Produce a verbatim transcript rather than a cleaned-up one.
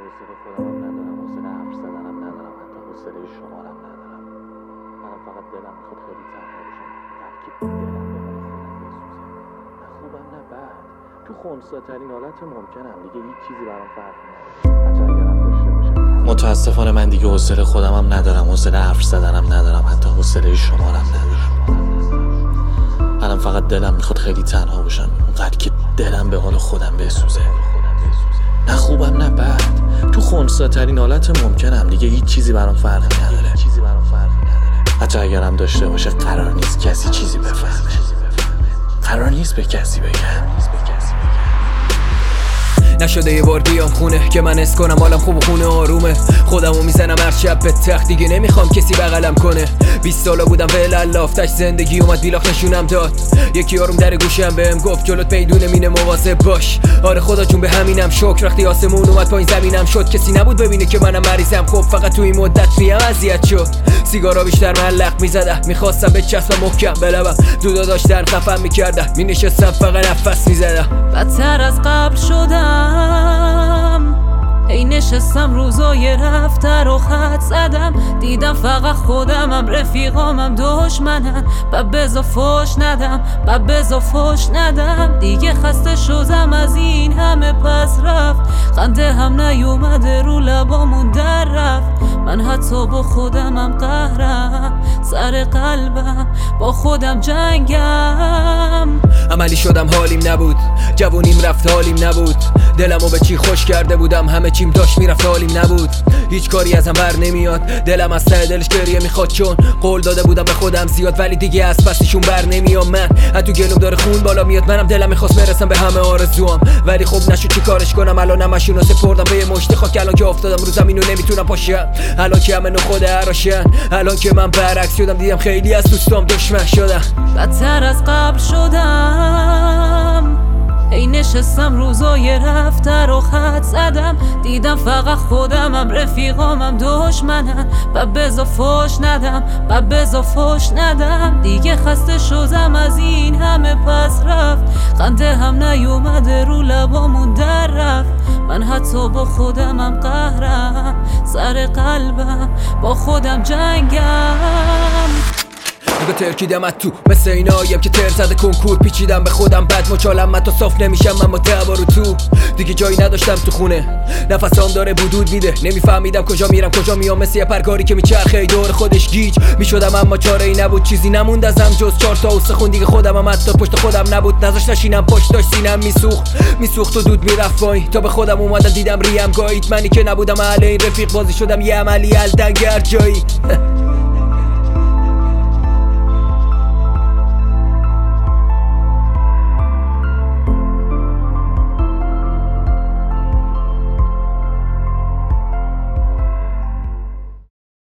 حوصله خودم هم ندارم، حوصله حرف زدنم ندارم، حتی حوصله شمارم ندارم. منم فقط دلم میخواد خیلی تنها باشم، ترکیب دلم به حال خودم بسوزه. نه خوبم نه بد، تو خنثی‌ترین حالت ممکنم، دیگه هیچ چیزی برام فرق نمیکنه. حتی اگرم داشته باشم. متاسفانه من دیگه حوصله خودم هم ندارم، حوصله حرف زدنم ندارم، حتی حوصله شمارم ندارم. منم فقط دلم میخواد خیلی تنها باشم، اونقدر که دلم به حال خودم بسوزه. نه خوبم نه بد، تو خنثی‌ترین حالت ممکنم، دیگه هیچ چیزی برام فرقی نداره. حتی اگرم داشته باشه قرار نیست کسی چیزی بفهمه، قرار نیست به کسی بگم. نشده یه بار بیام خونه که من اس کنم حالم خوب و خونه آرومه. خودمو میزنم هر شب به تخت، دیگه نمیخوام کسی بغلم کنه. بیست سالا بودم ول لافتش، زندگی اومد بیلاخ نشونم داد. یکی آروم در گوشم بهم گفت جلوت میدون مینه مواظب باش. آره خدا جون به همینم شکر، وقتی آسمون اومد پایین زمینم شد. کسی نبود ببینه که منم مریضم، خب فقط تو این مدت میم اذیت شد. سیگارا بیشتر معلق میزدم، میخواستم بچسبم محکم به لبم، دودا داشتن خفم میکردم، مینشستم فقط نفس میزدم. بدتر از قبل شدم، ای نشستم روزای رفته رو خط زدم. دیدم فقط خودمم، رفیقامم دشمنن. بعد بزا فوش ندم، بعد بزا فوش ندم. دیگه خسته شدم از این همه پس رفت، خنده هم نیومده رو لبامون در رفت. من حتی با خودمم قهرم، سر قلبم با خودم جنگم. عملی شدم حالیم نبود، جوونیم رفت حالیم نبود. دلمو به چی خوش کرده بودم، همه چیم داشت میرفت حالیم نبود. هیچ کاری ازم بر نمیاد، دلم از ته دلش گریه میخواد، چون قول داده بودم به خودم زیاد، ولی دیگه از پسشون بر نمیام. من حتی گلوم داره خون بالا میاد، منم دلم میخواست برسم به همه آرزوام، ولی خب نشد چی کارش کنم. الان همشون رو سپردم به یه مشت خاک، الان که افتادم رو زمین و نمیتونم پاشم. الان که همه خود هراشن، الان که من برعکس شدم، دیدم خیلی از دوستام دشمن شدن. بدتر از قبل شدم، ای نشستم روزای رفته رو خط زدم. دیدم فقط خودمم، رفیقامم دشمنن. بعد بزا فوش ندم، بعد بزا فوش ندم. دیگه خسته شدم از این همه پس رفت، خنده هم نیومده رو لبامون در رفت. من حتی با خودمم قهرم، سر قلبم با خودم جنگم. دیگه ترکیدم از تو، مثل ایناییم که تر زده کنکور. پیچیدم به خودم بد مچالم، من تا صاف نمیشم، من با تبارو تو. دیگه جایی نداشتم تو خونه، نفسام داره بدود میده. نمیفهمیدم کجا میرم کجا میام، مثل یه پرکاری که میچرخه دور خودش گیج میشدم. اما چاره ای نبود، چیزی نموند ازم جز چهار تا استخون. دیگه خودم هم حتی پشت خودم نبود، نذاشت نشینم پشت، داشت سینم میسوخت میسوخت و دود میرفت پایین. تا به خودم اومدم دیدم ریم گایید، منی که نبودم اهل این رفیق بازی شدم یه عملی الدنگر جایی.